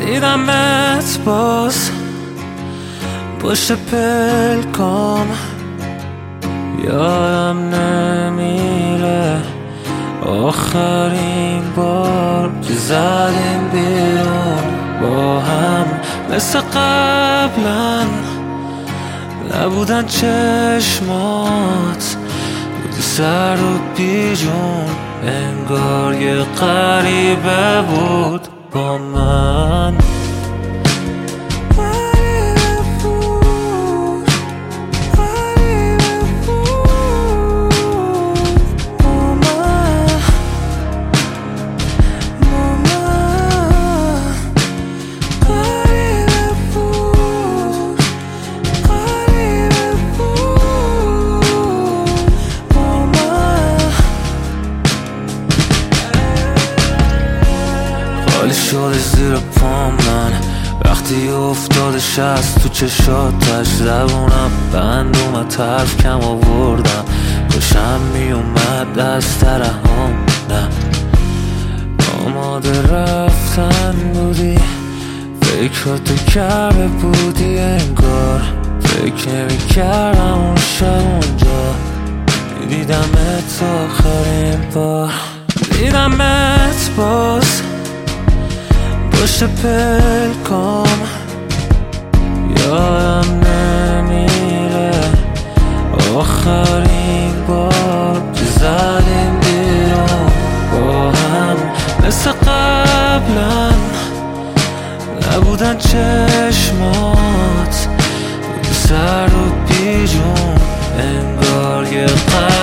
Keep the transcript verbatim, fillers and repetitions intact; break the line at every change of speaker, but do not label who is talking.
دیدمت باز پشت پلکام، یادم نمیره آخرین بار که زدیم بیرون با هم. مثل قبلا نبودن چشمات، بودی سر و بیجون، انگار یه غریبه بود با من. خالی شده زیر پام من وقتی افتادش از تو چشاتش، زبونم بند اومد طرف کم آوردم، خوشم می اومد از ترحم. نه آماده رفتن بودی، فکراتو کرده بودی انگار، فکر نمی کردم اون شب اونجا دیدمت آخرین بار. دیدمت باز پشت پلکام، یادم نمیره آخرین بار که زدیم بیرون با هم. مثل قبلا نبودن چشمات، بودی سر و بیجون، انگار یه